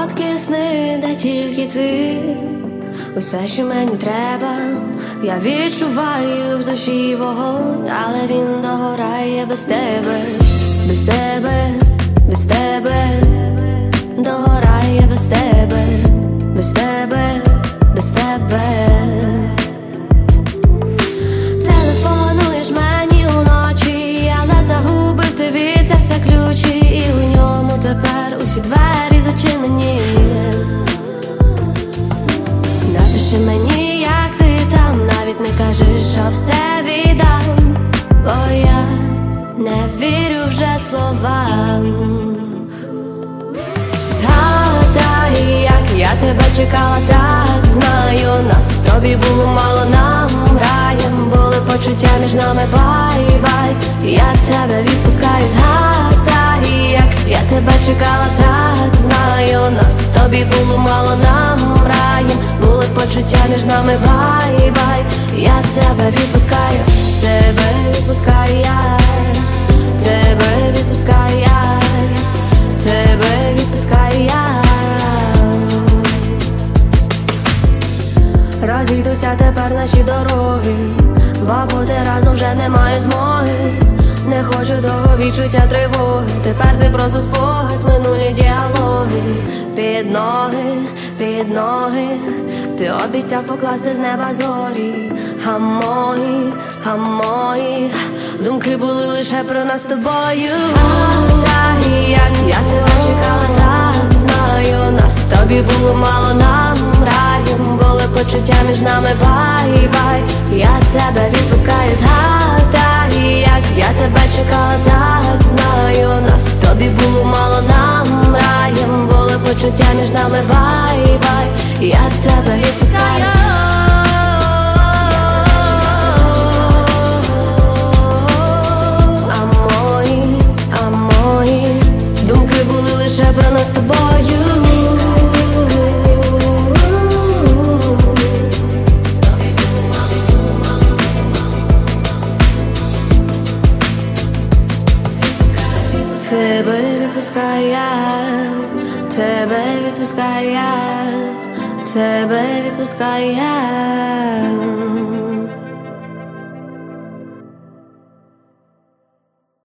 Солодкі сни, де тільки ти, усе, що мені треба. Я відчуваю в душі вогонь, але він догорає без тебе, без тебе, без тебе, догорає без тебе, без тебе, без тебе. Телефонуєш мені уночі, але загубив ти від серця ключі, і у ньому тепер усі двері зачинені. Напиши мені, як ти там, навіть не кажи, що все віддам, бо я не вірю вже словам. Згадай, як я тебе чекала, так знаю, нас з тобі було мало, нам раєм були почуття між нами, бай-бай. Я тебе відпускаю, згадай, як я тебе чекала, так знаю, нас з тобі було мало, нам раєм були почуття між нами, бай-бай. Я тебе відпускаю, тебе відпускаю я, тебе відпускаю я, тебе відпускаю я. Розійдуться тепер наші дороги, бо бути разом вже немає змоги. Не хочу того відчуття тривоги, тепер ти просто спогад, минулі діалоги. Під ноги, ти обіцяв покласти з неба зорі. А мої думки були лише про нас з тобою. Так, як я тебе чекала, так знаю, нас з тобі було мало, нам раєм були почуття між нами, бай-бай. Я тебе відпускаю, згадай, як я тебе чекала, так знаю, нас з тобі було мало, нам раєм були почуття між нами, бай-бай. Я тебе відпускаю. А мої думки були лише про нас з тобою. Тебе відпускаю я, тебе відпускаю я, тебе відпускаю я.